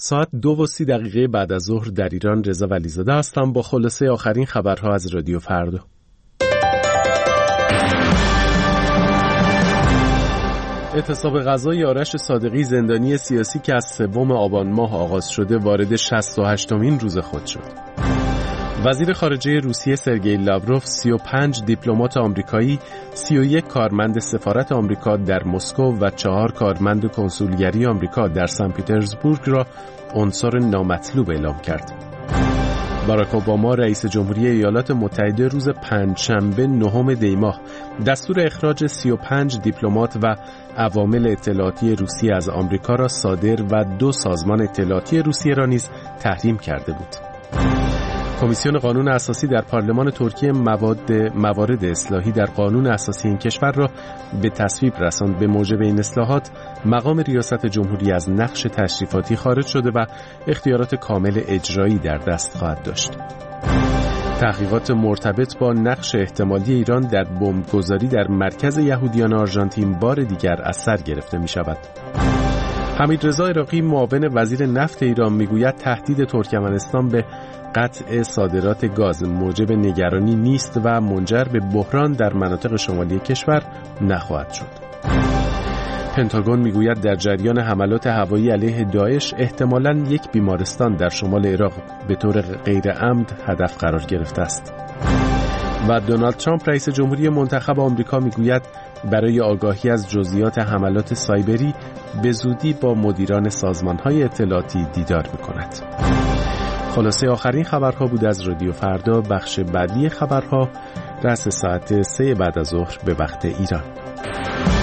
ساعت 2:30 بعد از ظهر در ایران. رضا ولیزاده هستم با خلاصه آخرین خبرها از رادیو فردا. اعتصاب غذای آرش صادقی، زندانی سیاسی که از 3 آبان ماه آغاز شده، وارد 68مین روز خود شد. وزیر خارجه روسیه سرگئی لاوروف 35 دیپلمات آمریکایی، 31 کارمند سفارت آمریکا در مسکو و 4 کارمند کنسولگری آمریکا در سن پترزبورگ را عنصر نامطلوب اعلام کرد. باراک اوباما رئیس جمهوری ایالات متحده روز پنجشنبه 9 دی ماه دستور اخراج 35 دیپلمات و عوامل اطلاعاتی روسیه از آمریکا را صادر و 2 سازمان اطلاعاتی روسیه را نیز تحریم کرده بود. کمیسیون قانون اساسی در پارلمان ترکیه موارد اصلاحی در قانون اساسی این کشور را به تصویب رساند. به موجب این اصلاحات مقام ریاست جمهوری از نقش تشریفاتی خارج شده و اختیارات کامل اجرایی در دست خواهد داشت. تحقیقات مرتبط با نقش احتمالی ایران در بمبگذاری در مرکز یهودیان آرژانتین بار دیگر از سر گرفته می شود. حمیدرضا عراقی معاون وزیر نفت ایران میگوید تهدید ترکمنستان به قطع صادرات گاز موجب نگرانی نیست و منجر به بحران در مناطق شمالی کشور نخواهد شد. پنتاگون میگوید در جریان حملات هوایی علیه داعش احتمالاً یک بیمارستان در شمال عراق به طور غیر عمد هدف قرار گرفته است. و دونالد ترامپ رئیس جمهوری منتخب آمریکا میگوید برای آگاهی از جزئیات حملات سایبری به زودی با مدیران سازمان‌های اطلاعاتی دیدار می‌کند. خلاصه آخرین خبرها بود از رادیو فردا. بخش بعدی خبرها رأس ساعت 3 بعد از ظهر به وقت ایران.